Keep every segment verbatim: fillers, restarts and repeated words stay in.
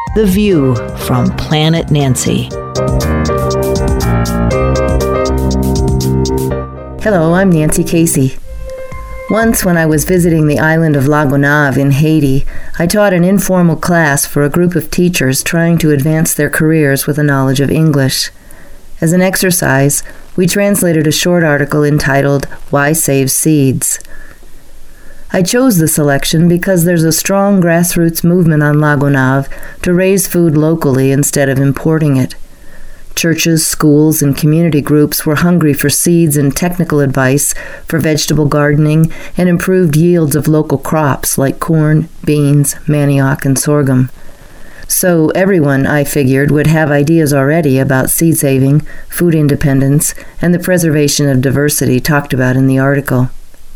The View from Planet Nancy. Hello, I'm Nancy Casey. Once when I was visiting the island of La Gonâve in Haiti, I taught an informal class for a group of teachers trying to advance their careers with a knowledge of English. As an exercise, we translated a short article entitled, Why Save Seeds? I chose the selection because there's a strong grassroots movement on La Gonâve to raise food locally instead of importing it. Churches, schools, and community groups were hungry for seeds and technical advice for vegetable gardening and improved yields of local crops like corn, beans, manioc, and sorghum. So everyone, I figured, would have ideas already about seed saving, food independence, and the preservation of diversity talked about in the article.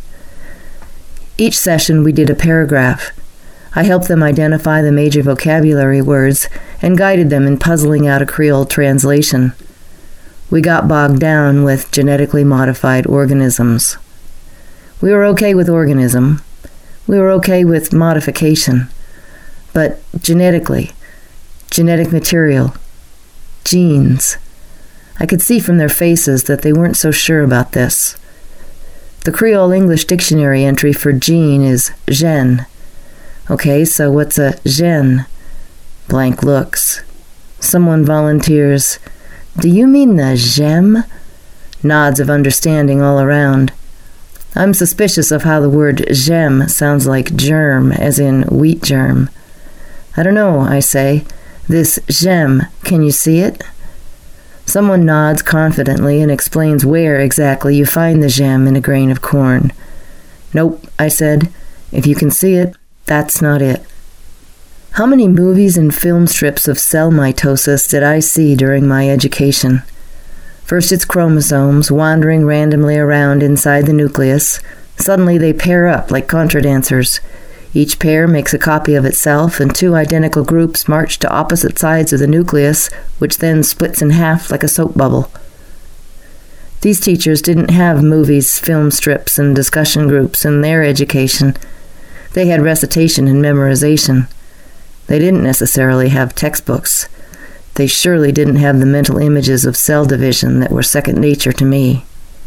Each session we did a paragraph. I helped them identify the major vocabulary words and guided them in puzzling out a Creole translation. We got bogged down with genetically modified organisms. We were okay with organism. We were okay with modification. But genetically, genetic material, genes. I could see from their faces that they weren't so sure about this. The Creole English dictionary entry for gene is gene. Okay, so what's a gene? Blank looks. Someone volunteers, do you mean the gem? Nods of understanding all around. I'm suspicious of how the word gem sounds like germ, as in wheat germ. I don't know, I say. This gem, can you see it? Someone nods confidently and explains where exactly you find the gem in a grain of corn. Nope, I said. If you can see it, that's not it. How many movies and film strips of cell mitosis did I see during my education? First it's chromosomes wandering randomly around inside the nucleus. Suddenly they pair up like contradancers. Each pair makes a copy of itself, and two identical groups march to opposite sides of the nucleus, which then splits in half like a soap bubble. These teachers didn't have movies, film strips, and discussion groups in their education. They had recitation and memorization. They didn't necessarily have textbooks. They surely didn't have the mental images of cell division that were second nature to me.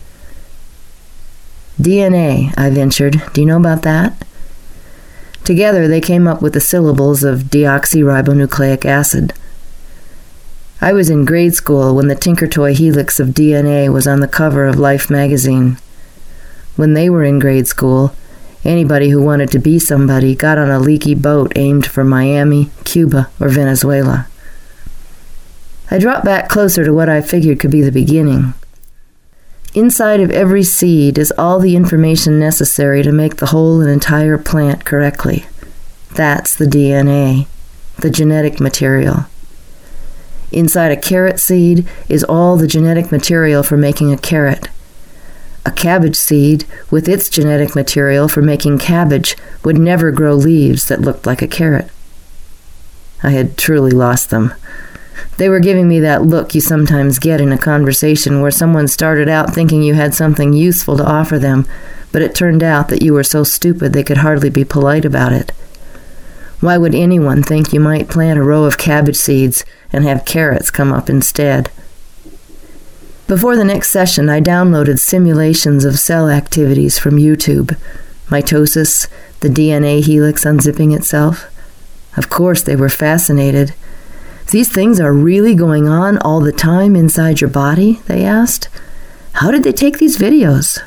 D N A, I ventured. Do you know about that? Together they came up with the syllables of deoxyribonucleic acid. I was in grade school when the Tinkertoy helix of D N A was on the cover of Life magazine. When they were in grade school, anybody who wanted to be somebody got on a leaky boat aimed for Miami, Cuba, or Venezuela. I dropped back closer to what I figured could be the beginning. Inside of every seed is all the information necessary to make the whole and entire plant correctly. That's the D N A, the genetic material. Inside a carrot seed is all the genetic material for making a carrot. A cabbage seed, with its genetic material for making cabbage, would never grow leaves that looked like a carrot. I had truly lost them. They were giving me that look you sometimes get in a conversation where someone started out thinking you had something useful to offer them, but it turned out that you were so stupid they could hardly be polite about it. Why would anyone think you might plant a row of cabbage seeds and have carrots come up instead? Before the next session, I downloaded simulations of cell activities from YouTube. Mitosis, the D N A helix unzipping itself. Of course, they were fascinated. These things are really going on all the time inside your body, they asked. How did they take these videos?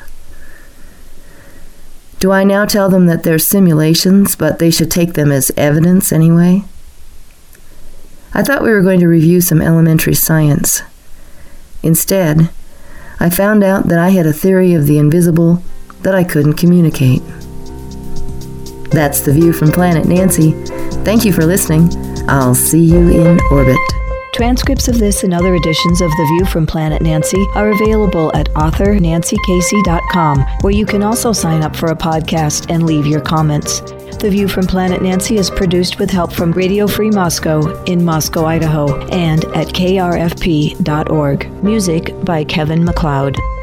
Do I now tell them that they're simulations, but they should take them as evidence anyway? I thought we were going to review some elementary science. Instead, I found out that I had a theory of the invisible that I couldn't communicate. That's The View from Planet Nancy. Thank you for listening. I'll see you in orbit. Transcripts of this and other editions of The View from Planet Nancy are available at author nancy casey dot com, where you can also sign up for a podcast and leave your comments. The View from Planet Nancy is produced with help from Radio Free Moscow in Moscow, Idaho, and at K R F P dot org. Music by Kevin MacLeod.